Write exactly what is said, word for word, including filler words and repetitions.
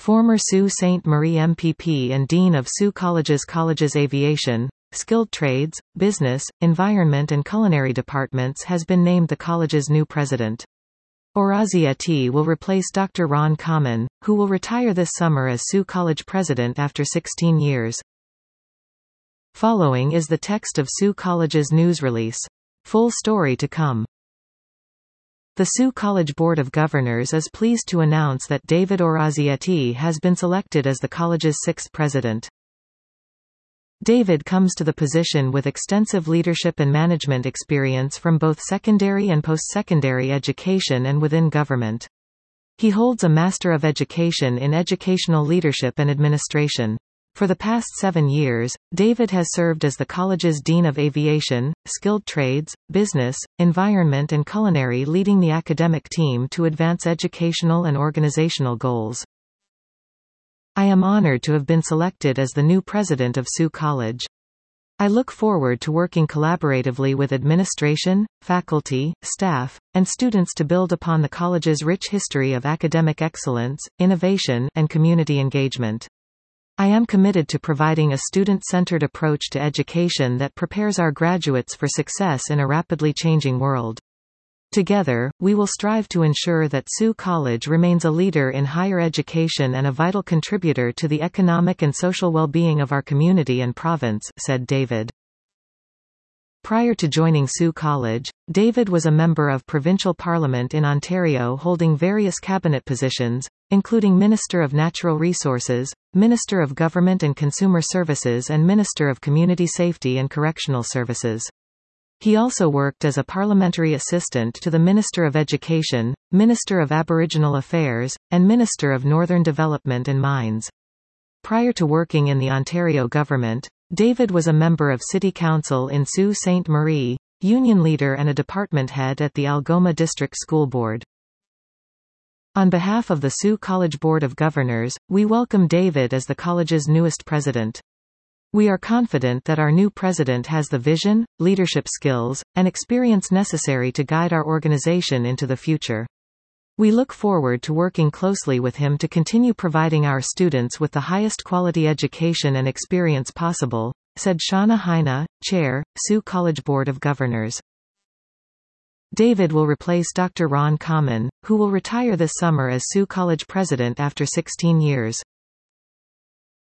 former Sault Ste. Marie M P P and Dean of Sault College's College's Aviation, Skilled Trades, Business, Environment and Culinary departments has been named the college's new president. Orazia T. will replace Doctor Ron Common, who will retire this summer as Sault College president after sixteen years. Following is the text of Sault College's news release. Full story to come. The Sault College Board of Governors is pleased to announce that David Orazietti has been selected as the college's sixth president. David comes to the position with extensive leadership and management experience from both secondary and post-secondary education and within government. He holds a Master of Education in Educational Leadership and Administration. For the past seven years, David has served as the college's Dean of Aviation, Skilled Trades, Business, Environment and Culinary, leading the academic team to advance educational and organizational goals. I am honored to have been selected as the new president of Sault College. I look forward to working collaboratively with administration, faculty, staff, and students to build upon the college's rich history of academic excellence, innovation, and community engagement. I am committed to providing a student-centered approach to education that prepares our graduates for success in a rapidly changing world. Together, we will strive to ensure that Sault College remains a leader in higher education and a vital contributor to the economic and social well-being of our community and province, said David. Prior to joining Sault College, David was a member of provincial parliament in Ontario holding various cabinet positions, including Minister of Natural Resources, Minister of Government and Consumer Services and Minister of Community Safety and Correctional Services. He also worked as a parliamentary assistant to the Minister of Education, Minister of Aboriginal Affairs, and Minister of Northern Development and Mines. Prior to working in the Ontario government, David was a member of City Council in Sault Ste. Marie, union leader and a department head at the Algoma District School Board. On behalf of the Sault College Board of Governors, we welcome David as the college's newest president. We are confident that our new president has the vision, leadership skills, and experience necessary to guide our organization into the future. We look forward to working closely with him to continue providing our students with the highest quality education and experience possible, said Shauna Heine, Chair, Sault College Board of Governors. David will replace Doctor Ron Common, who will retire this summer as Sault College president after sixteen years.